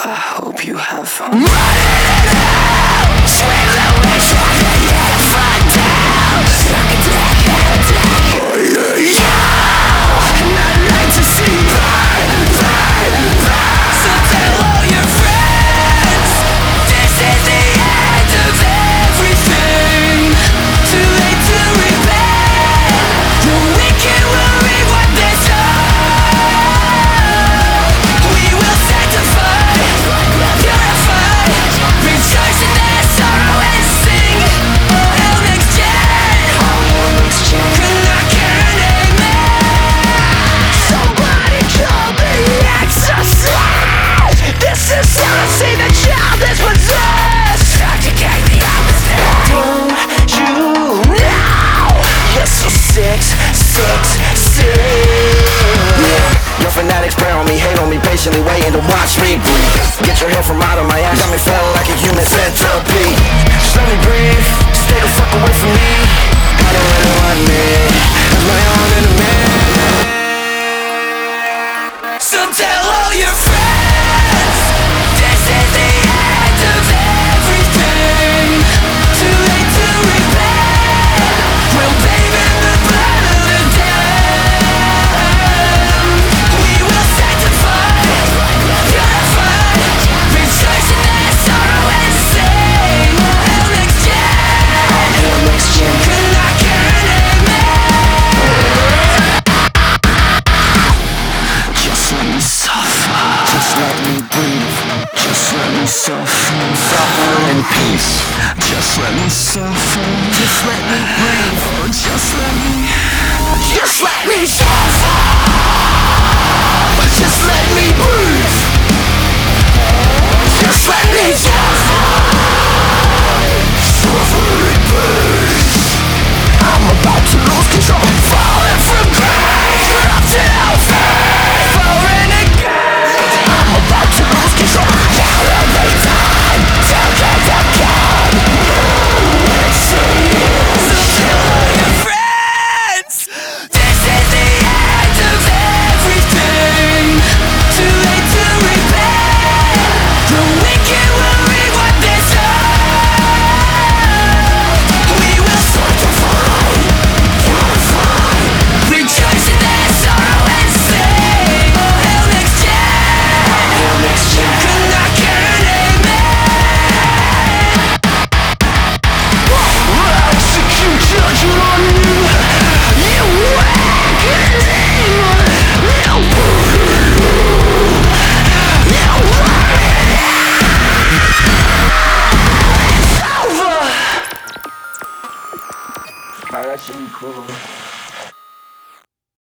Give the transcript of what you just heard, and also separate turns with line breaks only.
I hope you have fun.
Running in hell, swing the wish of the year front down. Suck it down, and I'd like to see burn, burn, burn. So tell all your friends, this is the end of everything. Too late to repent, the wicked will reap what they sow. We will sanctify, purify, rejoice in their sorrow and sing. Oh hell next gen, can I get an amen? Somebody call the exorcist. This is see the child is possessed. Eradicate the opposite. Don't you know you're so sick, sick, sick? Your fanatics pray on me, hate on me, patiently waiting to watch me breathe. Get your hair from out of my ass, got me feeling like a human centipede. Just let me breathe, stay the fuck away from me. I don't really want me, as my own enemy. So tell all your friends, this is the end of everything. Too late to repent, we'll bathe in the blood of the damned. We will sanctify, purify, rejoice in their sorrow and sing. Oh hell next gen, can I get an amen? Just let me suffer, just let me breathe, just let me suffer, suffer in peace. Just let me suffer, just let me breathe, oh, just let me suffer, just let me breathe, just let me suffer, suffer in peace. I'm about to lose control, falling from grace, corrupted out faith, falling again. I'm about to lose control, elevate time, tell God that God. So tell all your friends, this is the end of everything. Too late to repent, the wicked will reap what they sow. We will sanctify, purify, rejoice in their sorrow and sing. Oh hell next gen, can I get an amen? We'll execute judgment on you, you wicked demon. It's over. Alright, that should be cool.